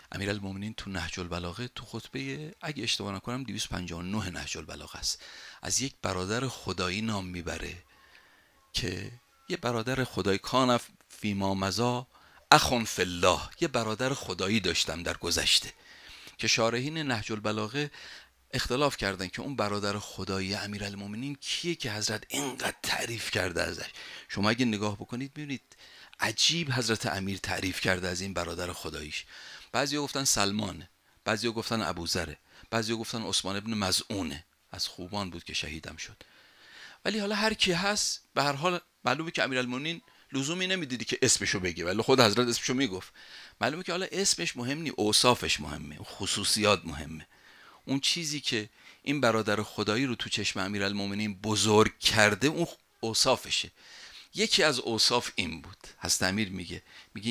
امیرالمومنین تو نهج البلاغه تو خطبه اگه اشتباه نکنم 259 نهج البلاغه است، از یک برادر خدایی نام میبره که یه برادر خدایی کان فیما مضی اخ فی الله، یه برادر خدایی داشتم در گذشته، که شارحین نهج البلاغه اختلاف کردن که اون برادر خدایی امیرالمومنین کیه که حضرت اینقدر تعریف کرده ازش. شما اگه نگاه بکنید میبینید عجیب حضرت امیر تعریف کرده از این برادر خداییش. بعضیا گفتن سلمانه، بعضیا گفتن ابوذره، بعضیا گفتن عثمان ابن مظعونه، از خوبان بود که شهیدم شد. ولی حالا هر کی هست به هر حال معلومه که امیرالمومنین لزومی نمیدیدی که اسمشو بگه، ولی خود حضرت اسمشو میگفت. معلومه که حالا اسمش مهم نی، اوصافش مهمه، خصوصیات مهمه. اون چیزی که این برادر خدایی رو تو چشم امیرالمومنین بزرگ کرده اون اوصافشه. یکی از اوصاف این بود. حضرت امیر میگه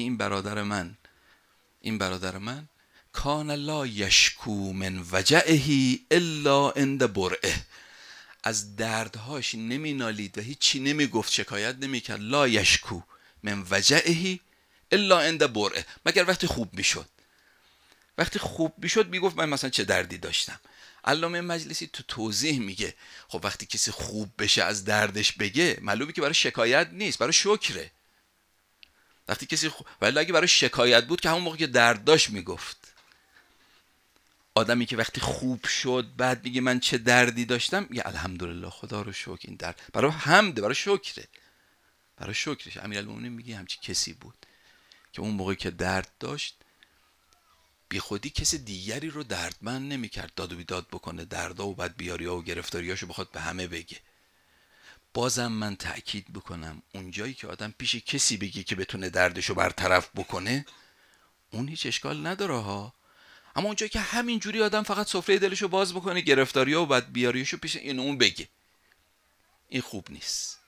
این برادر من کان لا یشکو من وجعه الا عند برعه، از دردهاش نمی نالید و هیچی نمی گفت، شکایت نمی کرد. لا یشکو من وجعه الا عند برعه، مگر وقتی خوب میشد. وقتی خوب میشد میگفت من مثلا چه دردی داشتم. علامه مجلسی تو توضیح میگه خب وقتی کسی خوب بشه از دردش بگه، معلومه که برای شکایت نیست، برای شکره. وقتی کسی ولی اگه برای شکایت بود که همون موقع که درد داشت میگفت. آدمی که وقتی خوب شد بعد میگه من چه دردی داشتم، میگه الحمدلله خدا رو شکر، این درد برای حمده، برای شکره، برای شکرش. امیرالمومنین میگه همچی کسی بود که اون موقع که درد داشت بی خودی کسی دیگری رو دردمند نمیکرد، داد و بیداد بکنه، دردا و بدبیاری‌ها و گرفتاریاشو بخواد به همه بگه. بازم من تأکید بکنم اونجایی که آدم پیش کسی بگه که بتونه دردشو برطرف بکنه اون هیچ اشکال نداره ها. اما اونجایی که همینجوری آدم فقط سفره دلشو باز بکنه، گرفتاری‌ها و بدبیاریاشو پیش این اون بگه، این خوب نیست.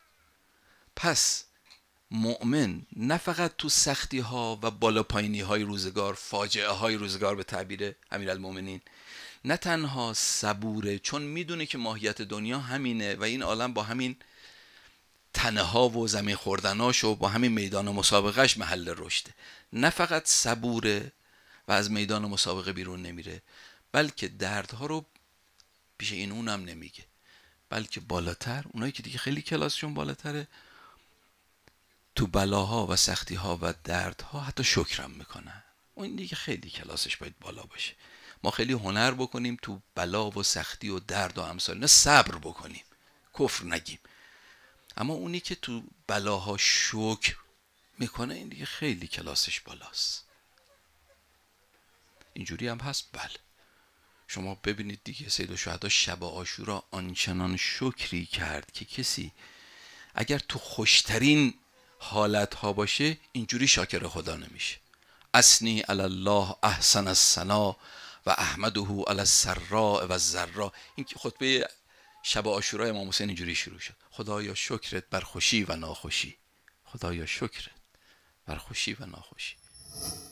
پس مؤمن نه فقط تو سختی ها و بالا پایینی های روزگار، فاجعه های روزگار به تعبیر امیرالمومنین، نه تنها صبوره چون میدونه که ماهیت دنیا همینه و این عالم با همین تنه ها و زمین خوردناش و با همین میدان مسابقهش محل رشده، نه فقط صبوره و از میدان مسابقه بیرون نمیره، بلکه دردها رو پیش این اونم نمیگه، بلکه بالاتر اونایی که دیگه خیلی کلاسشون بالاتره تو بلاها و سختیها و دردها حتی شکرم میکنن. اون دیگه خیلی کلاسش باید بالا باشه. ما خیلی هنر بکنیم تو بلا و سختی و درد و امثال اینا صبر بکنیم، کفر نگیم، اما اونی که تو بلاها شکر میکنه این دیگه خیلی کلاسش بالاست. اینجوری هم هست. بله شما ببینید دیگه سید الشهدا شب عاشورا آنچنان شکری کرد که کسی اگر تو خوشترین حالت ها باشه اینجوری شاکر خدا نمیشه. اثنی علی الله احسن الثنا و احمده علی السراء و الضراء. این خطبه شب عاشورا امام حسین اینجوری شروع شد: خدایا شکرت بر خوشی و ناخوشی، خدایا شکرت بر خوشی و ناخوشی.